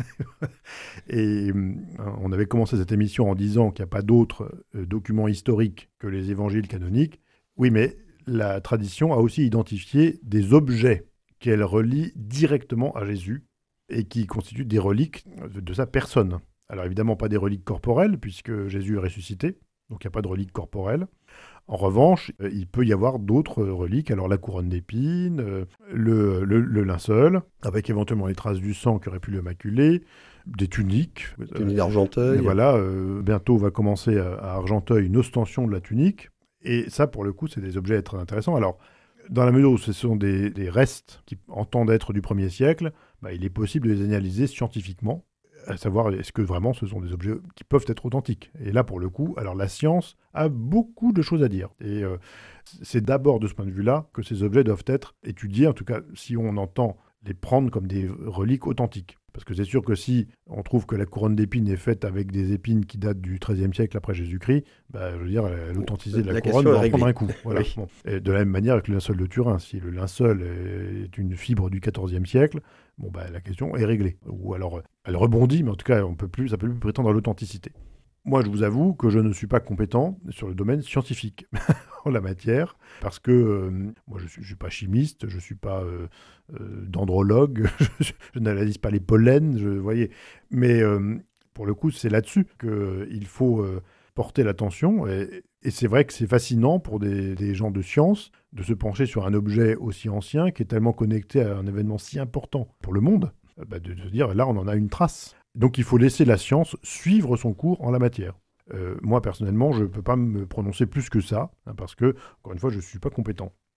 Et euh, on avait commencé cette émission en disant qu'il n'y a pas d'autres euh, documents historiques que les évangiles canoniques. Oui, mais la tradition a aussi identifié des objets qu'elle relie directement à Jésus et qui constituent des reliques de, de sa personne. Alors évidemment, pas des reliques corporelles, puisque Jésus est ressuscité, donc il n'y a pas de reliques corporelles. En revanche, euh, il peut y avoir d'autres reliques, alors la couronne d'épines, euh, le, le, le linceul, avec éventuellement les traces du sang qui auraient pu le maculer, des tuniques. Tunique d'Argenteuil. Et voilà, euh, bientôt va commencer à, à Argenteuil une ostension de la tunique. Et ça, pour le coup, c'est des objets très intéressants. Alors, dans la mesure où ce sont des, des restes qui entendent être du premier siècle, bah, il est possible de les analyser scientifiquement, à savoir est-ce que vraiment ce sont des objets qui peuvent être authentiques. Et là, pour le coup, alors la science a beaucoup de choses à dire. Et euh, c'est d'abord de ce point de vue-là que ces objets doivent être étudiés, en tout cas si on entend les prendre comme des reliques authentiques. Parce que c'est sûr que si on trouve que la couronne d'épines est faite avec des épines qui datent du treizième siècle après Jésus-Christ, bah, je veux dire, l'authenticité de la, la couronne va en prendre un coup. Voilà. Oui. Bon. Et de la même manière avec le linceul de Turin. Si le linceul est une fibre du quatorzième siècle, bon, bah, la question est réglée. Ou alors, elle rebondit, mais en tout cas, on peut plus, ça ne peut plus prétendre à l'authenticité. Moi, je vous avoue que je ne suis pas compétent sur le domaine scientifique en la matière, parce que euh, moi, je ne suis, suis pas chimiste, je ne suis pas euh, euh, dendrologue, je, je n'analyse pas les pollens, je, vous voyez. Mais euh, pour le coup, c'est là-dessus qu'il euh, faut euh, porter l'attention. Et, et c'est vrai que c'est fascinant pour des, des gens de science de se pencher sur un objet aussi ancien qui est tellement connecté à un événement si important pour le monde, bah, de se dire, là, on en a une trace. Donc il faut laisser la science suivre son cours en la matière. Euh, moi, personnellement, je ne peux pas me prononcer plus que ça, hein, parce que, encore une fois, je ne suis pas compétent.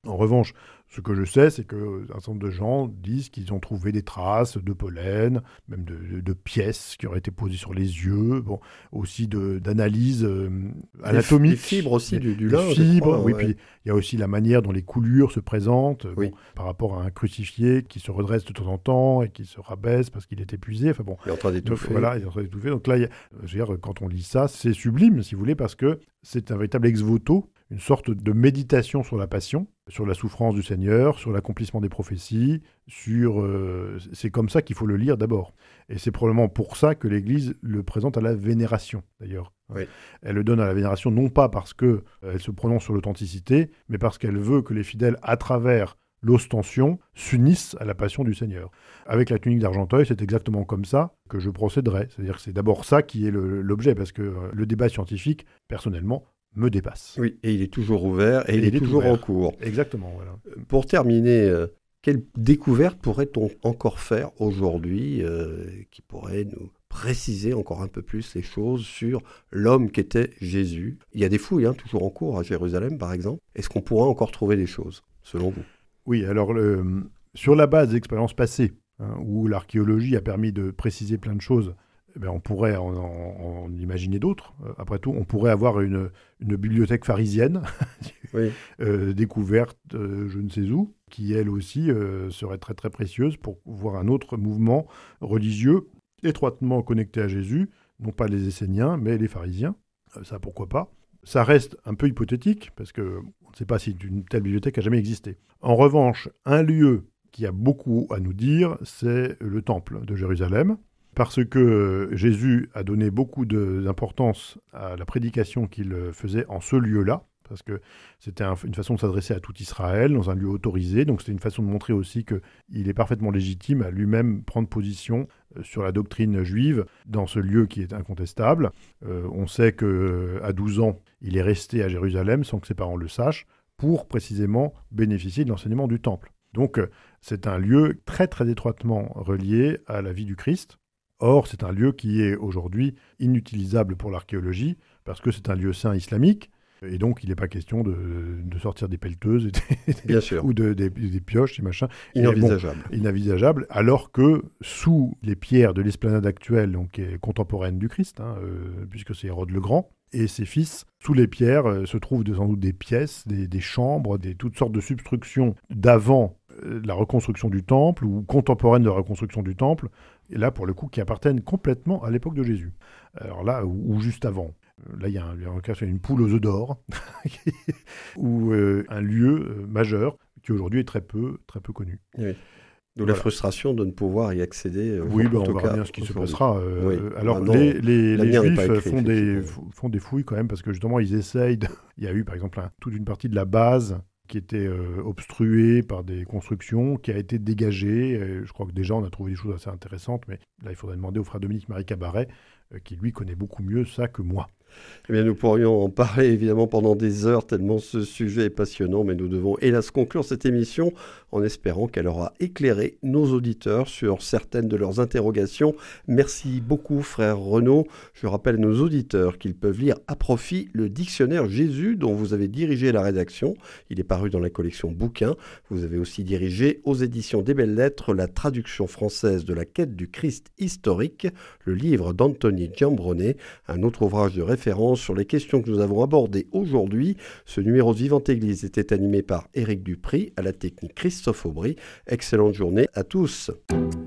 En revanche, ce que je sais, c'est qu'un certain nombre de gens disent qu'ils ont trouvé des traces de pollen, même de, de, de pièces qui auraient été posées sur les yeux, bon, aussi de, d'analyse euh, anatomique. Les fibres aussi des, du, du des lin. fibres, crois, oui, ouais. puis il y a aussi la manière dont les coulures se présentent, Oui. bon, par rapport à un crucifié qui se redresse de temps en temps et qui se rabaisse parce qu'il est épuisé. Enfin bon, il est en train d'étouffer. Donc, voilà, il est en train d'étouffer. Donc là, il y a, je veux dire, quand on lit ça, c'est sublime, si vous voulez, parce que c'est un véritable ex-voto, une sorte de méditation sur la passion, sur la souffrance du Seigneur, sur l'accomplissement des prophéties, sur... Euh, c'est comme ça qu'il faut le lire d'abord. Et c'est probablement pour ça que l'Église le présente à la vénération, d'ailleurs. Oui. Elle le donne à la vénération non pas parce qu'elle se prononce sur l'authenticité, mais parce qu'elle veut que les fidèles, à travers l'ostension, s'unissent à la passion du Seigneur. Avec la tunique d'Argenteuil, c'est exactement comme ça que je procéderai. C'est-à-dire que c'est d'abord ça qui est le, l'objet, parce que le débat scientifique, personnellement, me dépasse. Oui, et il est toujours ouvert et, et il, il est, est toujours ouvert. en cours. Exactement, voilà. Pour terminer, euh, quelle découverte pourrait-on encore faire aujourd'hui euh, qui pourrait nous préciser encore un peu plus les choses sur l'homme qu'était Jésus? Il y a des fouilles hein, toujours en cours à Jérusalem, par exemple. Est-ce qu'on pourra encore trouver des choses, selon vous? Oui, alors le, sur la base d'expériences passées, hein, où l'archéologie a permis de préciser plein de choses, eh bien, on pourrait en, en, en imaginer d'autres. Euh, après tout, on pourrait avoir une, une bibliothèque pharisienne oui. euh, découverte euh, je ne sais où, qui elle aussi euh, serait très très précieuse pour voir un autre mouvement religieux étroitement connecté à Jésus, non pas les Esséniens, mais les pharisiens. Euh, ça, pourquoi pas. Ça reste un peu hypothétique, parce qu'on ne sait pas si une telle bibliothèque a jamais existé. En revanche, un lieu qui a beaucoup à nous dire, c'est le temple de Jérusalem, parce que Jésus a donné beaucoup de, d'importance à la prédication qu'il faisait en ce lieu-là, parce que c'était un, une façon de s'adresser à tout Israël, dans un lieu autorisé, donc c'était une façon de montrer aussi qu'il est parfaitement légitime à lui-même prendre position sur la doctrine juive dans ce lieu qui est incontestable. Euh, on sait qu'à douze ans, il est resté à Jérusalem sans que ses parents le sachent, pour précisément bénéficier de l'enseignement du temple. Donc c'est un lieu très très étroitement relié à la vie du Christ. Or, c'est un lieu qui est aujourd'hui inutilisable pour l'archéologie, parce que c'est un lieu saint islamique, et donc il n'est pas question de, de sortir des pelleteuses et des, Bien sûr. ou de, des, des pioches et machin. Inenvisageable. Bon, inenvisageable, alors que sous les pierres de l'esplanade actuelle, donc qui est contemporaine du Christ, hein, euh, puisque c'est Hérode le Grand, et ses fils, sous les pierres euh, se trouvent de, sans doute des pièces, des, des chambres, des, toutes sortes de substructions d'avant euh, la reconstruction du temple, ou contemporaines de la reconstruction du temple, et là, pour le coup, qui appartiennent complètement à l'époque de Jésus. Alors là, ou, ou juste avant. Là, il y a un, il y a un cas sur une poule aux œufs d'or, ou euh, un lieu euh, majeur, qui aujourd'hui est très peu, très peu connu. Oui. D'où voilà. La frustration de ne pouvoir y accéder. Euh, oui, ben, on verra bien ce qui se passera. Euh, oui. Alors, bah, les, les, les Juifs écrit, font, des, font des fouilles quand même, parce que justement, ils essayent... De... Il y a eu, par exemple, un, toute une partie de la base qui était euh, obstruée par des constructions, qui a été dégagée. Et je crois que déjà, on a trouvé des choses assez intéressantes, mais là, il faudrait demander au frère Dominique-Marie Cabaret, euh, qui, lui, connaît beaucoup mieux ça que moi. Eh bien, nous pourrions en parler évidemment pendant des heures, tellement ce sujet est passionnant, mais nous devons hélas conclure cette émission en espérant qu'elle aura éclairé nos auditeurs sur certaines de leurs interrogations. Merci beaucoup, frère Renaud. Je rappelle à nos auditeurs qu'ils peuvent lire à profit le dictionnaire Jésus dont vous avez dirigé la rédaction. Il est paru dans la collection Bouquins. Vous avez aussi dirigé aux éditions des Belles Lettres la traduction française de la quête du Christ historique, le livre d'Anthony Giambronet, un autre ouvrage de référence sur les questions que nous avons abordées aujourd'hui. Ce numéro de Vivante Église était animé par Éric Dupry, à la technique Christophe Aubry. Excellente journée à tous.